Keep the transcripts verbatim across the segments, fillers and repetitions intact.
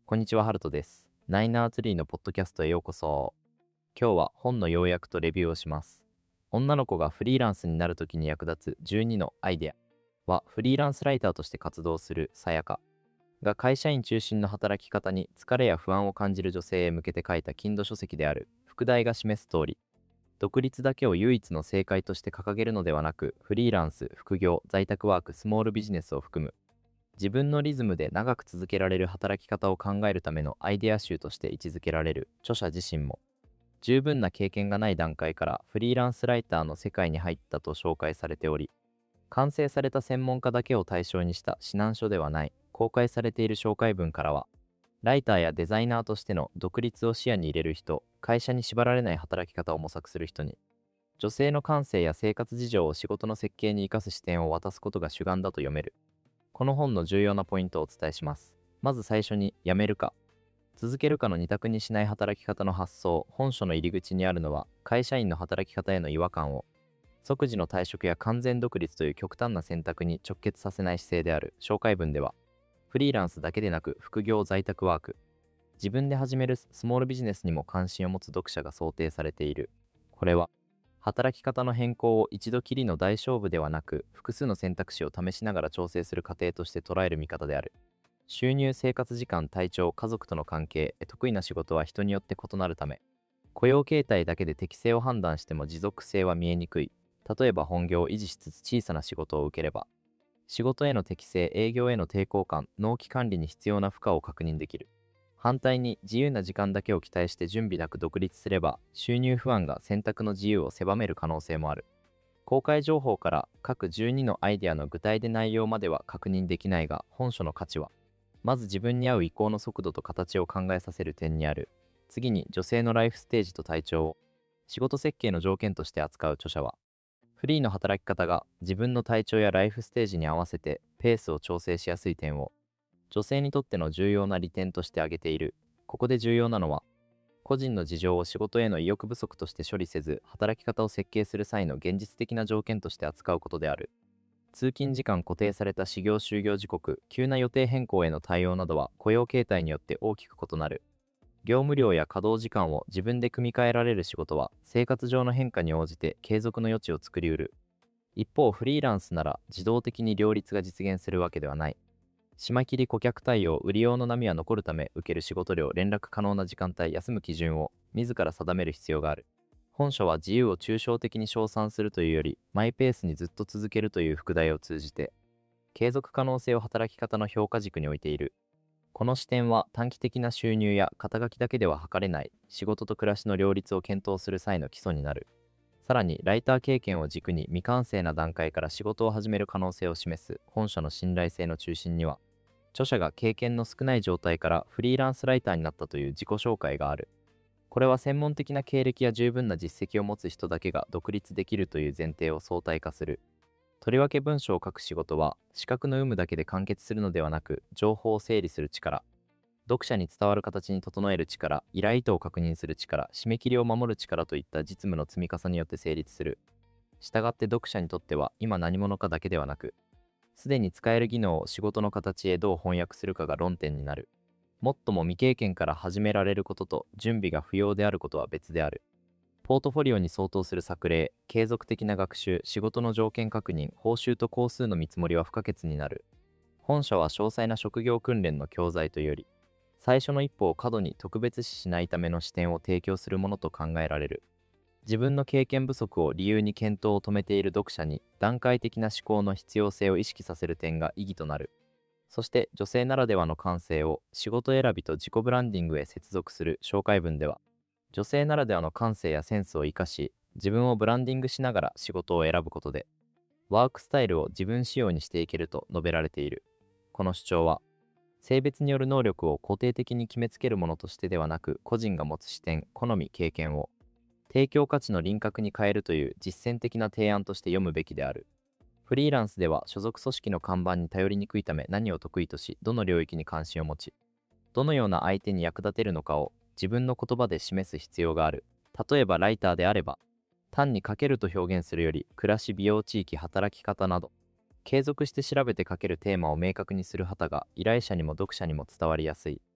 こんにちは、ハルトです。ナイナーツリーのポッドキャストへようこそ。今日は本の要約とレビューをします。女の子がフリーランスになるときに役立つじゅうにのアイデアは、フリーランスライターとして活動するさやかが会社員中心の働き方に疲れや不安を感じる女性へ向けて書いたKindle書籍である。副題が示す通り、独立だけを唯一の正解として掲げるのではなく、フリーランス、副業、在宅ワーク、スモールビジネスを含む自分のリズムで長く続けられる働き方を考えるためのアイデア集として位置づけられる。著者自身も十分な経験がない段階からフリーランスライターの世界に入ったと紹介されており、完成された専門家だけを対象にした指南書ではない。公開されている紹介文からは、ライターやデザイナーとしての独立を視野に入れる人、会社に縛られない働き方を模索する人に、女性の感性や生活事情を仕事の設計に生かす視点を渡すことが主眼だと読める。この本の重要なポイントをお伝えします。まず最初に、辞めるか続けるかの二択にしない働き方の発想。本書の入り口にあるのは、会社員の働き方への違和感を即時の退職や完全独立という極端な選択に直結させない姿勢である。紹介文では、フリーランスだけでなく副業、在宅ワーク、自分で始めるスモールビジネスにも関心を持つ読者が想定されている。これは働き方の変更を一度きりの大勝負ではなく、複数の選択肢を試しながら調整する過程として捉える見方である。収入、生活時間、体調、家族との関係、得意な仕事は人によって異なるため、雇用形態だけで適性を判断しても持続性は見えにくい。例えば本業を維持しつつ小さな仕事を受ければ、仕事への適性、営業への抵抗感、納期管理に必要な負荷を確認できる。反対に自由な時間だけを期待して準備なく独立すれば、収入不安が選択の自由を狭める可能性もある。公開情報から各じゅうにのアイデアの具体で内容までは確認できないが、本書の価値はまず自分に合う移行の速度と形を考えさせる点にある。次に、女性のライフステージと体調を仕事設計の条件として扱う著者は、フリーの働き方が自分の体調やライフステージに合わせてペースを調整しやすい点を女性にとっての重要な利点として挙げている。ここで重要なのは、個人の事情を仕事への意欲不足として処理せず、働き方を設計する際の現実的な条件として扱うことである。通勤時間、固定された始業就業時刻、急な予定変更への対応などは雇用形態によって大きく異なる。業務量や稼働時間を自分で組み替えられる仕事は、生活上の変化に応じて継続の余地を作りうる。一方、フリーランスなら自動的に両立が実現するわけではない。締切り、顧客対応、売り用の波は残るため、受ける仕事量、連絡可能な時間帯、休む基準を自ら定める必要がある。本書は自由を抽象的に称賛するというより、マイペースにずっと続けるという副題を通じて、継続可能性を働き方の評価軸に置いている。この視点は短期的な収入や肩書きだけでは測れない仕事と暮らしの両立を検討する際の基礎になる。さらに、ライター経験を軸に未完成な段階から仕事を始める可能性を示す。本書の信頼性の中心には、著者が経験の少ない状態からフリーランスライターになったという自己紹介がある。これは専門的な経歴や十分な実績を持つ人だけが独立できるという前提を相対化する。とりわけ文章を書く仕事は、視覚の有無だけで完結するのではなく、情報を整理する力、読者に伝わる形に整える力、依頼意図を確認する力、締め切りを守る力といった実務の積み重ねによって成立する。したがって読者にとっては、今何者かだけではなく、すでに使える技能を仕事の形へどう翻訳するかが論点になる。もっとも未経験から始められることと準備が不要であることは別である。ポートフォリオに相当する作例、継続的な学習、仕事の条件確認、報酬と工数の見積もりは不可欠になる。本書は詳細な職業訓練の教材というより、最初の一歩を過度に特別視しないための視点を提供するものと考えられる。自分の経験不足を理由に検討を止めている読者に段階的な思考の必要性を意識させる点が意義となる。そして女性ならではの感性を仕事選びと自己ブランディングへ接続する。紹介文では、女性ならではの感性やセンスを生かし、自分をブランディングしながら仕事を選ぶことで、ワークスタイルを自分仕様にしていけると述べられている。この主張は、性別による能力を固定的に決めつけるものとしてではなく、個人が持つ視点、好み、経験を提供価値の輪郭に変えるという実践的な提案として読むべきである。フリーランスでは所属組織の看板に頼りにくいため、何を得意とし、どの領域に関心を持ち、どのような相手に役立てるのかを自分の言葉で示す必要がある。例えばライターであれば、単に書けると表現するより、暮らし、美容、地域、働き方など、継続して調べて書けるテーマを明確にする旗が依頼者にも読者にも伝わりやすい。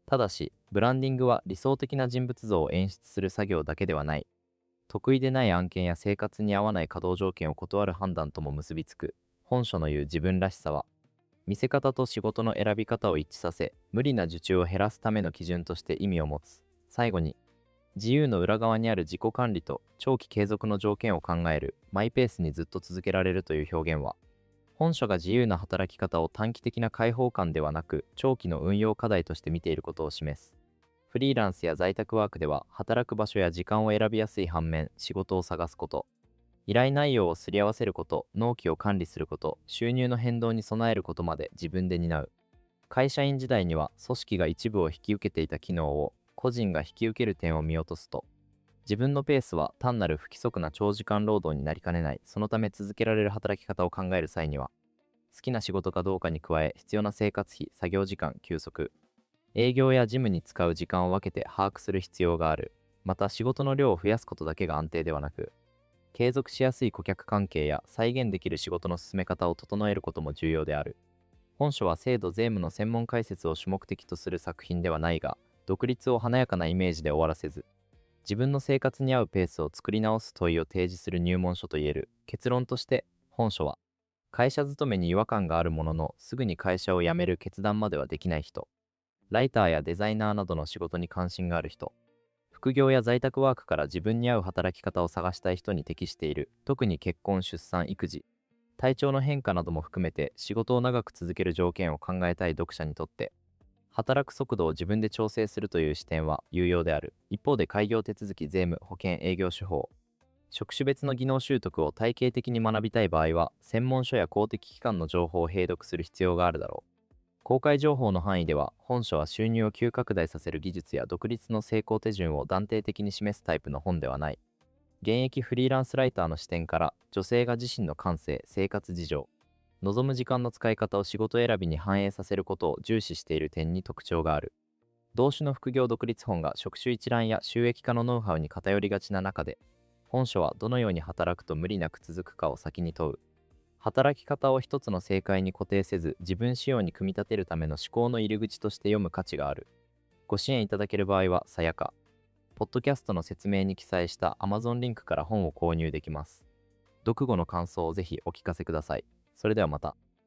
ただし、ブランディングは理想的な人物像を演出する作業だけではない。得意でない案件や生活に合わない稼働条件を断る判断とも結びつく。本書の言う自分らしさは、見せ方と仕事の選び方を一致させ、無理な受注を減らすための基準として意味を持つ。最後に、自由の裏側にある自己管理と長期継続の条件を考える、マイペースにずっと続けられるという表現は、本書が自由な働き方を短期的な開放感ではなく、長期の運用課題として見ていることを示す。フリーランスや在宅ワークでは、働く場所や時間を選びやすい反面、仕事を探すこと、依頼内容をすり合わせること、納期を管理すること、収入の変動に備えることまで自分で担う。会社員時代には組織が一部を引き受けていた機能を個人が引き受ける点を見落とすと、自分のペースは単なる不規則な長時間労働になりかねない。そのため続けられる働き方を考える際には、好きな仕事かどうかに加え、必要な生活費、作業時間、休息、営業や事務に使う時間を分けて把握する必要がある。また仕事の量を増やすことだけが安定ではなく、継続しやすい顧客関係や再現できる仕事の進め方を整えることも重要である。本書は制度税務の専門解説を主目的とする作品ではないが、独立を華やかなイメージで終わらせず、自分の生活に合うペースを作り直す問いを提示する入門書といえる。結論として、本書は、会社勤めに違和感があるものの、すぐに会社を辞める決断まではできない人、ライターやデザイナーなどの仕事に関心がある人、副業や在宅ワークから自分に合う働き方を探したい人に適している。特に結婚、出産、育児、体調の変化なども含めて仕事を長く続ける条件を考えたい読者にとって、働く速度を自分で調整するという視点は有用である。一方で開業手続き、税務、保険、営業手法、職種別の技能習得を体系的に学びたい場合は、専門書や公的機関の情報を併読する必要があるだろう。公開情報の範囲では、本書は収入を急拡大させる技術や独立の成功手順を断定的に示すタイプの本ではない。現役フリーランスライターの視点から、女性が自身の感性、生活事情、望む時間の使い方を仕事選びに反映させることを重視している点に特徴がある。同種の副業独立本が職種一覧や収益化のノウハウに偏りがちな中で、本書はどのように働くと無理なく続くかを先に問う。働き方を一つの正解に固定せず、自分仕様に組み立てるための思考の入り口として読む価値がある。ご支援いただける場合は、さやか。ポッドキャストの説明に記載した Amazon リンクから本を購入できます。読後の感想をぜひお聞かせください。それではまた。